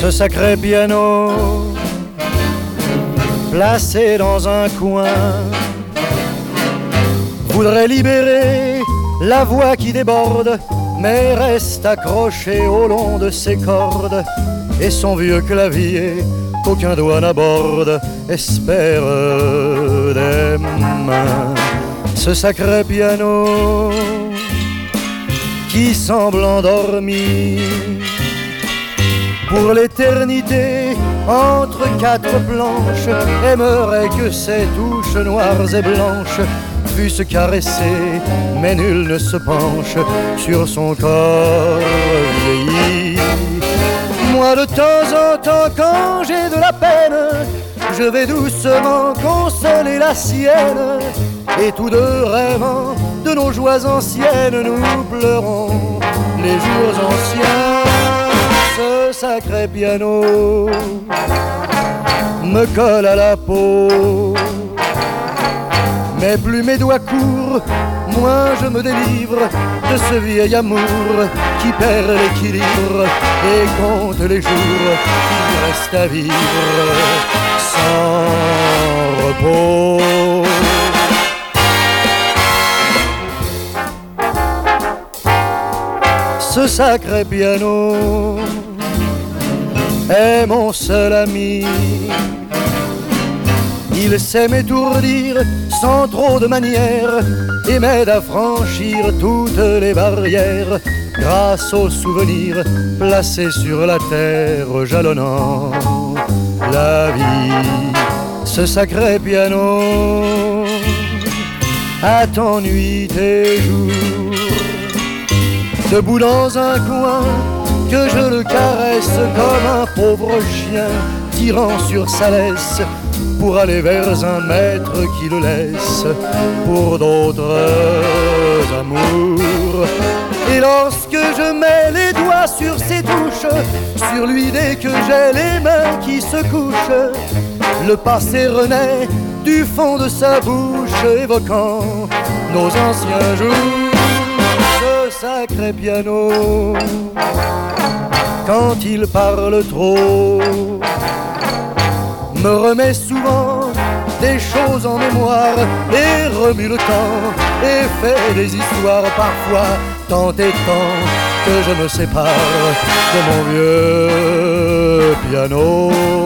Ce sacré piano placé dans un coin voudrait libérer la voix qui déborde, mais reste accroché au long de ses cordes, et son vieux clavier qu'aucun doigt n'aborde espère des mains. Ce sacré piano qui semble endormi pour l'éternité entre quatre planches, aimerait que ses touches noires et blanches fussent caressées, mais nul ne se penche sur son corps vieilli. Moi de temps en temps, quand j'ai de la peine, je vais doucement consoler la sienne, et tous deux rêvant de nos joies anciennes, nous pleurons les jours anciens. Ce sacré piano me colle à la peau, mais plus mes doigts courent, moins je me délivre de ce vieil amour qui perd l'équilibre et compte les jours qu'il reste à vivre sans repos. Ce sacré piano est mon seul ami. Il sait m'étourdir sans trop de manières et m'aide à franchir toutes les barrières grâce aux souvenirs placés sur la terre jalonnant la vie. Ce sacré piano attend nuit et jour, debout dans un coin que je le caresse comme un pauvre chien tirant sur sa laisse pour aller vers un maître qui le laisse pour d'autres amours. Et lorsque je mets les doigts sur ses touches, sur lui dès que j'ai les mains qui se couchent, le passé renaît du fond de sa bouche, évoquant nos anciens jours. Ce sacré piano, quand il parle trop, me remet souvent des choses en mémoire et remue le temps et fait des histoires parfois tant et tant que je me sépare de mon vieux piano.